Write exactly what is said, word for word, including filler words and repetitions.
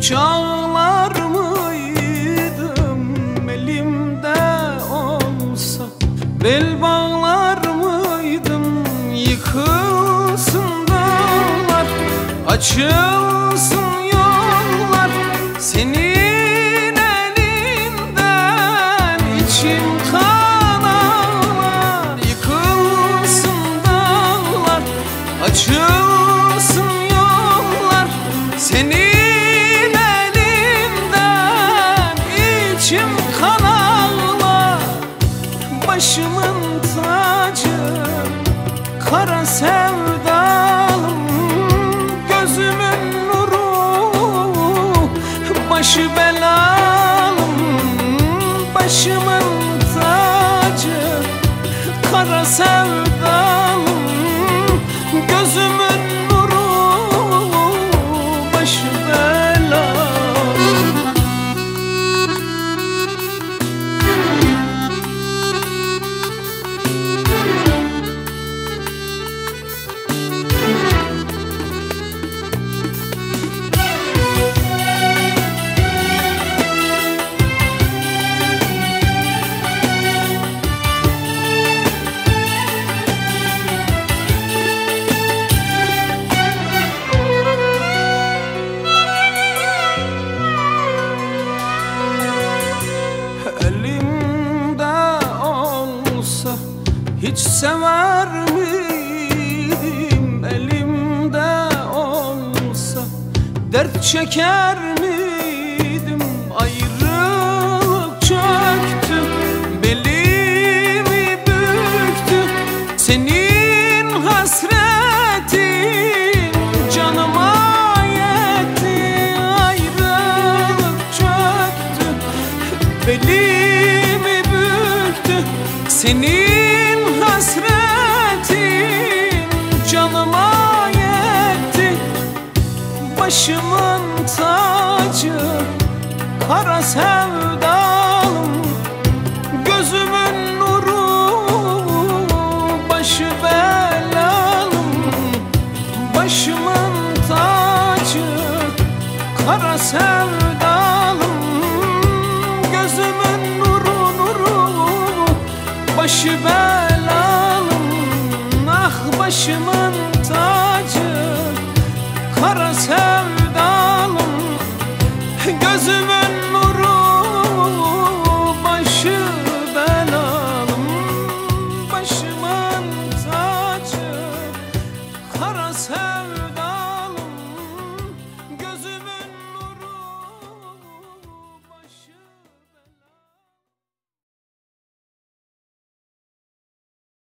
Hiç ağlar mıydım elimde olsa? Bel bağlar mıydım yıkılsın dağlar, açılsın yollar senin elinden, içim kan ağlar. Yıkılsın dağlar, açılsın yollar senin başımın tacı, kara sevdalım, gözümün nuru, başı belalım. Başımın tacı, kara sevdalım, gözümün nuru, başı belalım. Hiç sever miydim elimde olsa? Dert çeker miydim? Ayrılık çöktü, belimi büktü. Senin hasretin canıma yetti. Ayrılık çöktü, belimi büktü. Senin hasretin canıma yetti. Başımın tacı, kara sevdalım,